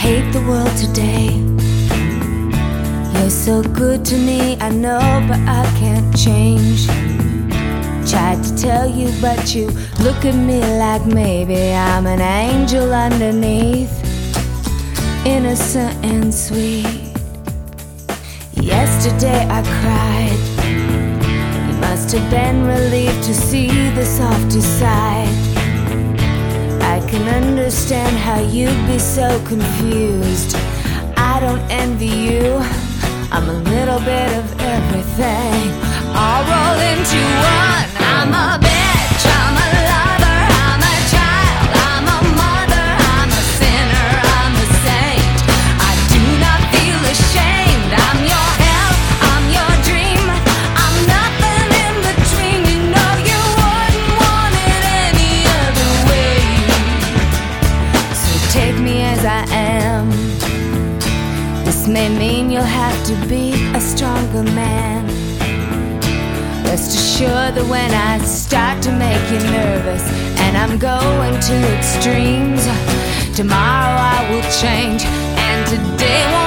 hate the world today. You're so good to me, I know, but I can't change. Tried to tell you, but you look at me like maybe I'm an angel underneath, innocent and sweet. Yesterday I cried. You must have been relieved to see the softer side. I can understand how you'd be so confused. I don't envy you, I'm a little bit of everything, all rolled into one. I'm a bitch, I'm a lover, I'm a child, I'm a mother, I'm a sinner, I'm a saint. I do not feel ashamed. I'm your hell, I'm your dream, I'm nothing in between. You know you wouldn't want it any other way. So take me as I am. This may mean you'll have to be a stronger man. Rest assured that when I start to make you nervous and I'm going to extremes, tomorrow I will change, and today won't